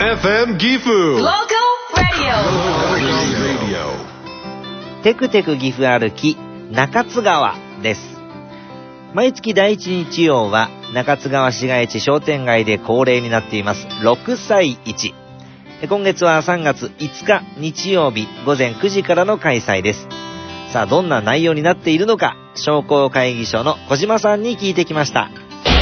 FM ギフ Local Radio テクテク岐阜歩き中津川です。毎月第1日曜は中津川市街地商店街で恒例になっています6歳市。今月は3月5日日曜日午前9時からの開催です。さあどんな内容になっているのか、商工会議所の小島さんに聞いてきました。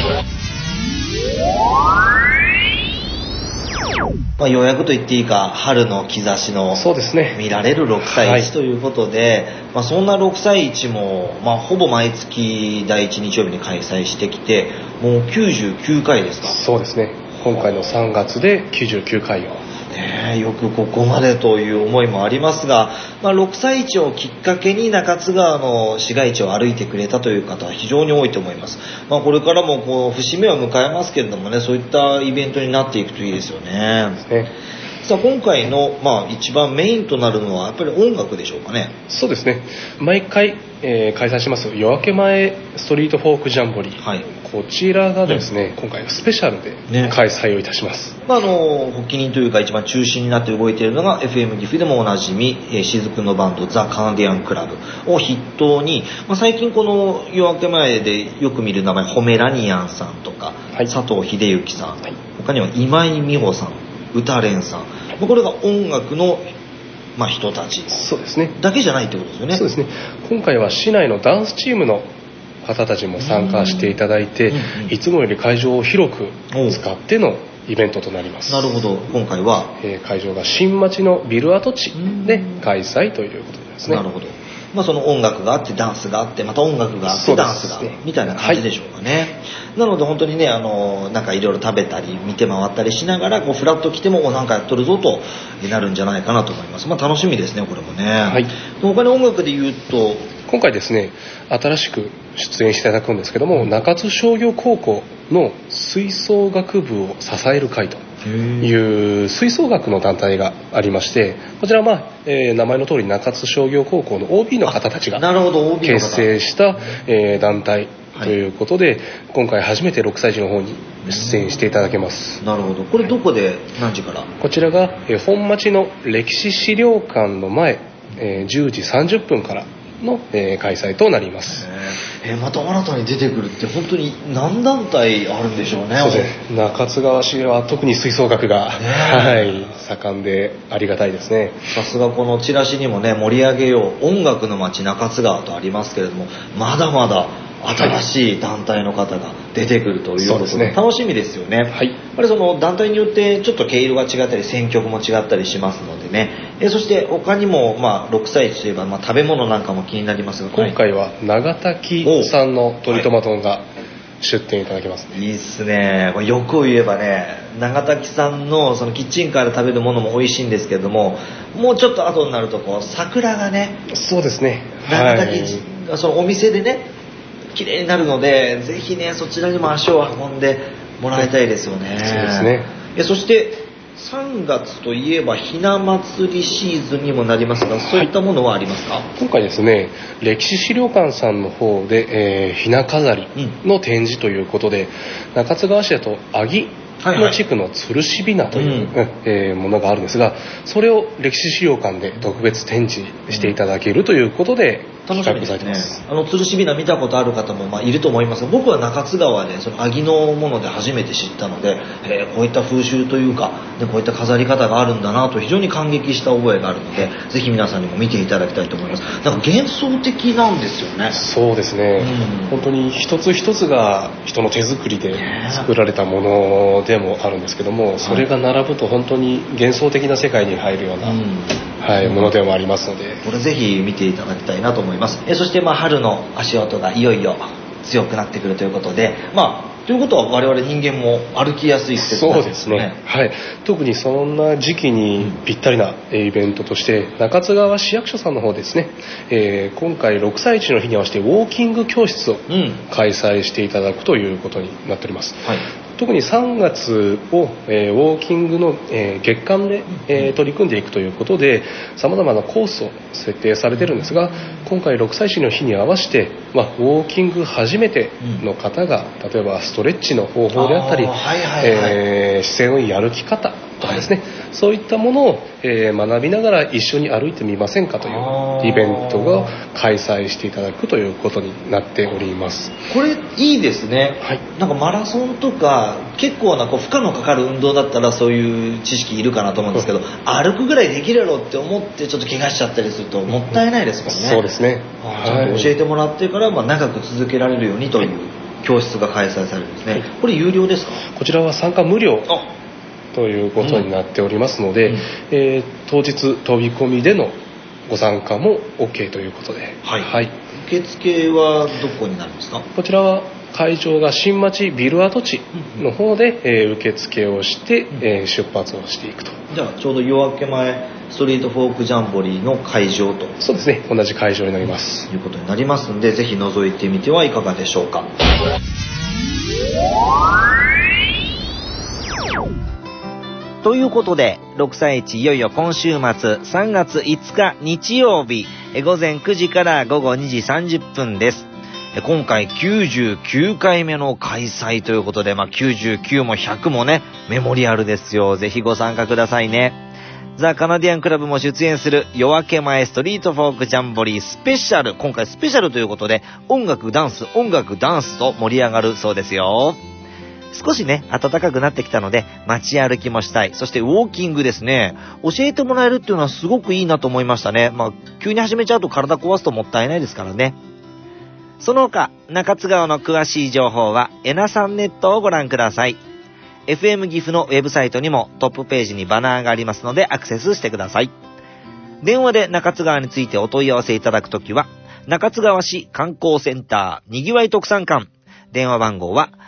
ようやくと言っていいか春の兆しの見られる6歳市ということで、そんな6歳市も、ほぼ毎月第1日曜日に開催してきてもう99回ですか。 そうですね、今回の3月で99回をよくここまでという思いもありますが、6歳市をきっかけに中津川の市街地を歩いてくれたという方は非常に多いと思います。これからも節目を迎えますけれどもね、そういったイベントになっていくといいですよね。さあ今回の、一番メインとなるのはやっぱり音楽でしょうかね。 そうですね、毎回、開催します夜明け前ストリートフォークジャンボリー、こちらがですね、今回はスペシャルで開催をいたします。 発起人というか一番中心になって動いているのが FM 岐阜でもおなじみ雫のバンドザ・カナディアンクラブを筆頭に、最近この夜明け前でよく見る名前ホメラニアンさんとか、佐藤秀幸さん、他には今井美穂さん、歌蓮さん、これが音楽の人たちだけじゃないってことですよね。 そうですね、今回は市内のダンスチームの方たちも参加していただいて、いつもより会場を広く使ってのイベントとなります。 なるほど。今回は、 会場が新町のビル跡地で開催ということですね。 なるほど。その音楽があってダンスがあってまた音楽があってダンスがあるみたいな感じでしょうかね。なので本当にね、なんかいろいろ食べたり見て回ったりしながらフラッと来てもなんかやっとるぞとなるんじゃないかなと思います。楽しみですねこれもね。他に音楽で言うと今回ですね、新しく出演していただくんですけども、中津商業高校の吹奏楽部を支える会という吹奏楽の団体がありまして、こちらは、名前の通り中津商業高校の OB の方たちが結成した、団体ということで、今回初めて6歳児の方に出演していただけます。 なるほど。これどこで何時から？ こちらが、本町の歴史資料館の前、10時30分からの、開催となります。 また新たに出てくるって本当に何団体あるんでしょうね。 そうですね、中津川市は特に吹奏楽が、盛んでありがたいですね。 さすがこのチラシにもね、盛り上げよう音楽の街中津川とありますけれども、まだまだ新しい団体の方が出てくるということで楽しみですよね。やっぱりその団体によってちょっと毛色が違ったり選曲も違ったりしますのでね。そして他にも6歳児といえば食べ物なんかも気になりますが、 今回は長滝産の鶏トマトが出店いただけますね。 いいっすね。よく言えばね、長滝さんのそのキッチンカーで食べるものも美味しいんですけれども、もうちょっと後になると桜がね、 そうですね、 長滝、そのお店でね綺麗になるので、ぜひねそちらにも足を運んでもらいたいですよね。 そうですね。 そして3月といえばひな祭りシーズンにもなりますが、そういったものはありますか？ 今回ですね、歴史資料館さんの方で、ひな飾りの展示ということで、中津川市だと阿義の地区のつるしびなという、ものがあるんですが、それを歴史資料館で特別展示していただけるということで企画されています。 つるしびな見たことある方もいると思いますが、僕は中津川でその阿義のもので初めて知ったので、こういった風習というか、こういった飾り方があるんだなと非常に感激した覚えがあるので、ぜひ皆さんにも見ていただきたいと思います。なんか幻想的なんですよね。 そうですね、本当に一つ一つが人の手作りで作られたものでもあるんですけども、それが並ぶと本当に幻想的な世界に入るような、ものでもありますので、 これぜひ見ていただきたいなと思います。そして春の足音がいよいよ強くなってくるということで、ということは我々人間も歩きやすい季節なんですね。 そうですね、特にそんな時期にぴったりなイベントとして中津川市役所さんの方ですね、今回6歳児の日に合わせてウォーキング教室を開催していただくということになっております。特に3月を、ウォーキングの、月間で、取り組んでいくということでさまざまなコースを設定されているんですが、今回6歳児の日に合わせて、ウォーキング初めての方が例えばストレッチの方法であったり、姿勢のいい歩き方とかですね、そういったものを、学びながら一緒に歩いてみませんかというイベントが開催していただくということになっております。 これいいですね、はい、なんかマラソンとか結構なこう負荷のかかる運動だったらそういう知識いるかなと思うんですけど、歩くぐらいできるやろって思ってちょっと怪我しちゃったりするともったいないですもんね。 そうですね、 ちゃんと教えてもらってから、長く続けられるようにという教室が開催されるんですね、はい、これ有料ですか？ こちらは参加無料ということになっておりますので、当日飛び込みでのご参加も OK ということで、 はいはい、受付はどこになるんですか？ こちらは会場が新町ビル跡地の方で、受付をして、出発をしていくと。 じゃあちょうど夜明け前ストリートフォークジャンボリーの会場と。 そうですね、同じ会場になります、 ということになりますので、ぜひ覗いてみてはいかがでしょうか。ということで6歳市いよいよ今週末3月5日日曜日午前9時から午後2時30分です。今回99回目の開催ということで、99も100もねメモリアルですよ。ぜひご参加くださいね。ザ・カナディアンクラブも出演する夜明け前ストリートフォークジャンボリースペシャル、今回スペシャルということで音楽ダンスと盛り上がるそうですよ。少しね暖かくなってきたので街歩きもしたい。そしてウォーキングですね、教えてもらえるっていうのはすごくいいなと思いましたね。急に始めちゃうと体壊すともったいないですからね。その他中津川の詳しい情報はエナさんネットをご覧ください。 FM 岐阜のウェブサイトにもトップページにバナーがありますのでアクセスしてください。電話で中津川についてお問い合わせいただくときは中津川市観光センターにぎわい特産館、電話番号は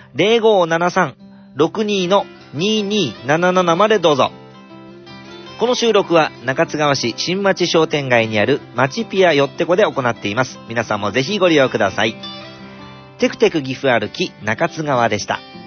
0573-62-2277 までどうぞ。この収録は中津川市新町商店街にある町ピアよってこで行っています。皆さんもぜひご利用ください。テクテク岐阜歩き中津川でした。